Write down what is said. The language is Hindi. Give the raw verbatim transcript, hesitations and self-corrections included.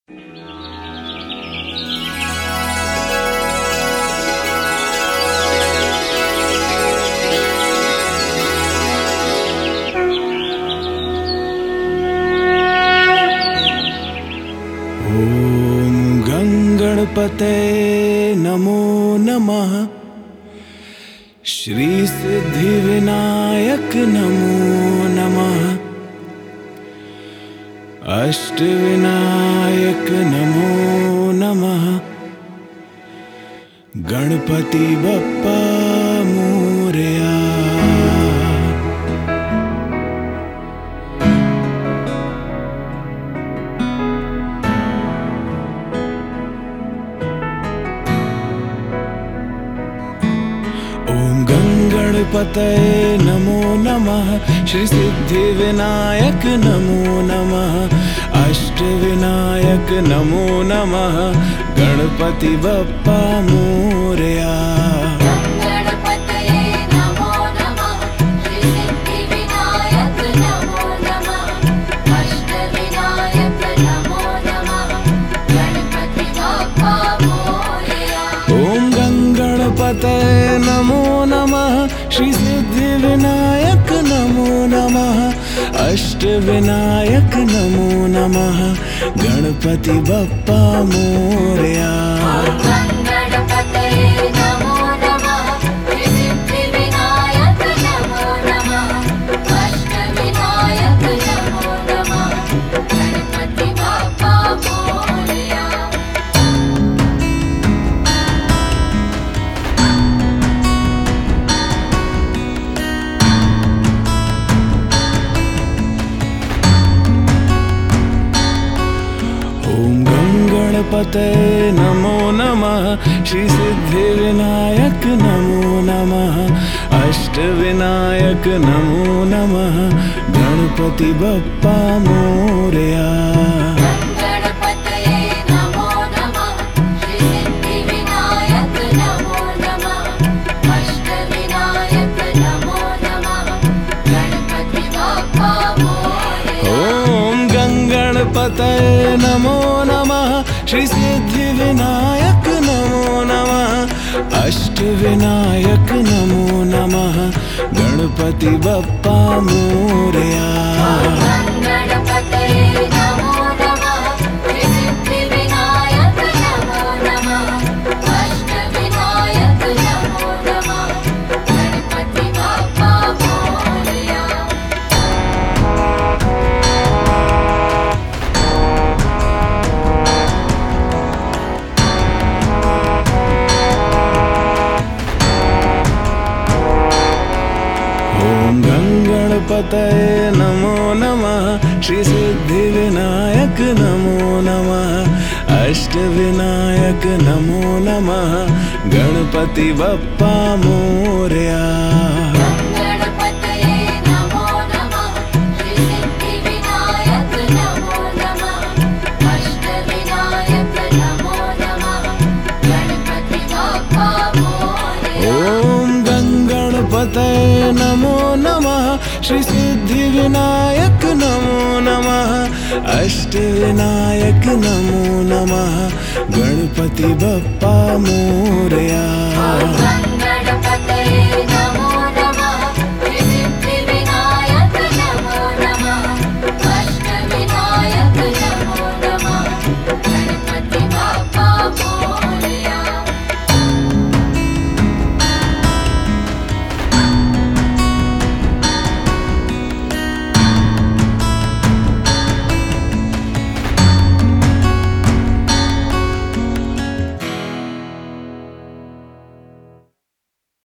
ॐ गंगणपते नमो नमः। श्री सिद्धिविनायक नमो नमः। अष्टविनायक नमो नमः। गणपति बप्पा मोरया। ओम गंगणपतये नमो नमः। श्री सिद्धिविनायक नमो नमः। अष्टविनायक नमो नमः। गणपति बप्पा मोरया। गणपतये नमो नमः। श्री सिद्धिविनायक नमो नमः। अष्टविनायक नमो नमः। गणपति बप्पा मोरया। ओम गणपतये नमो नमः। श्री सिद्धिविनायक नमो नमः। अष्टविनायक नमो नमः। गणपति बप्पा मोरया। गणपतये नमो नमः। श्री सिद्धिविनायक नमो नमः। अष्टविनायक नमो नमः। गणपति बप्पा मोरया। ओम गणपतये नमो नमः। श्री सिद्धिविनायक नमो नमः। अष्टविनायक नमो नमः। गणपति बप्पा मोरया। गणपतये नमो नमः। श्री सिद्धिविनायक नमो नमः। अष्टविनायक नमो नमः। गणपति बप्पा मोरया।